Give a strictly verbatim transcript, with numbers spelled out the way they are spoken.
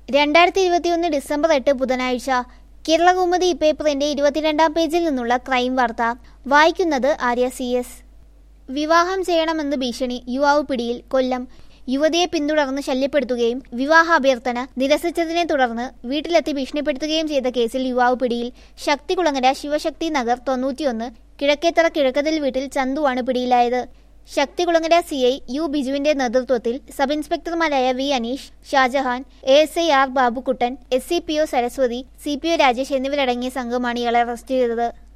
രണ്ടായിരത്തി ഇരുപത്തിയൊന്ന് ഡിസംബർ എട്ട് ബുധനാഴ്ച കേരളകൗമുദി പേപ്പറിന്റെ ഇരുപത്തിരണ്ടാം പേജിൽ നിന്നുള്ള ക്രൈം വാർത്ത വായിക്കുന്നത് ആര്യ സി എസ്. വിവാഹം ചെയ്യണമെന്ന് ഭീഷണി, യുവാവ് പിടിയിൽ. കൊല്ലം. യുവതിയെ പിന്തുടർന്ന് ശല്യപ്പെടുത്തുകയും വിവാഹ അഭ്യർത്ഥന നിരസിച്ചതിനെ തുടർന്ന് വീട്ടിലെത്തി ഭീഷണിപ്പെടുത്തുകയും ചെയ്ത കേസിൽ യുവാവ് പിടിയിൽ. ശക്തികുളങ്ങര ശിവശക്തി നഗർ തൊണ്ണൂറ്റിയൊന്ന് കിഴക്കേത്തറ കിഴക്കതിൽ വീട്ടിൽ ചന്തുവാണ് പിടിയിലായത്. ശക്തികുളങ്ങര സി ഐ യു ബിജുവിന്റെ നേതൃത്വത്തിൽ സബ് ഇൻസ്പെക്ടർമാരായ V Aneesh, Shajahan, A S I R Babukuttan, S C P O Saraswathi, C P O Rajesh എന്നിവരടങ്ങിയ സംഘമാണ് ഇയാളെ അറസ്റ്റ് ചെയ്തത്.